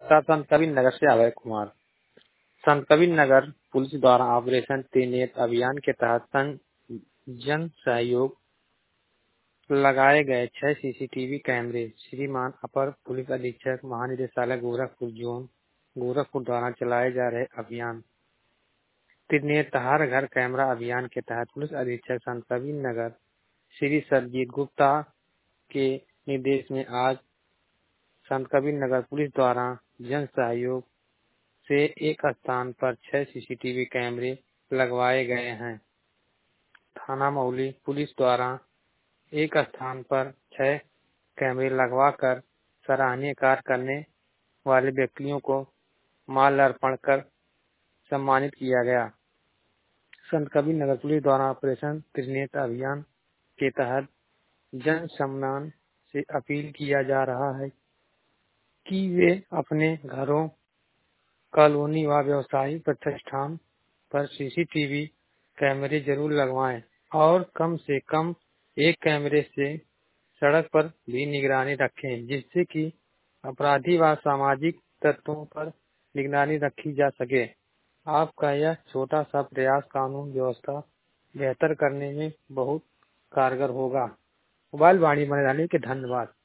समाचार संत कबीर नगर से अभय कुमार। संत कबीर नगर पुलिस द्वारा ऑपरेशन त्रिनेत्र अभियान के तहत जन सहयोग लगाए गए 6 सीसीटीवी कैमरे श्रीमान अपर पुलिस अधीक्षक महानिदेशालय गोरखपुर जोन गोरखपुर द्वारा चलाए जा रहे अभियान त्रिनेत्र हर घर कैमरा अभियान के तहत पुलिस अधीक्षक संत कबीर नगर श्री सरजीत गुप्ता के निर्देश में आज संत कबीर नगर पुलिस द्वारा जन सहयोग से एक स्थान पर 6 सीसीटीवी कैमरे लगवाए गए हैं। थाना मौली पुलिस द्वारा एक स्थान पर 6 कैमरे लगवाकर सराहनीय कार्य करने वाले व्यक्तियों को माल्यार्पण कर सम्मानित किया गया। संत कबीर नगर पुलिस द्वारा ऑपरेशन त्रिनेत्र अभियान के तहत जन सम्मान से अपील किया जा रहा है कि वे अपने घरों, कॉलोनी व व्यवसायिक प्रतिष्ठान पर सीसीटीवी कैमरे जरूर लगवाएं और कम से कम एक कैमरे से सड़क पर भी निगरानी रखें, जिससे कि अपराधी व सामाजिक तत्वों पर निगरानी रखी जा सके। आपका यह छोटा सा प्रयास कानून व्यवस्था बेहतर करने में बहुत कारगर होगा। मोबाइल वाणी बने रहने के धन्यवाद।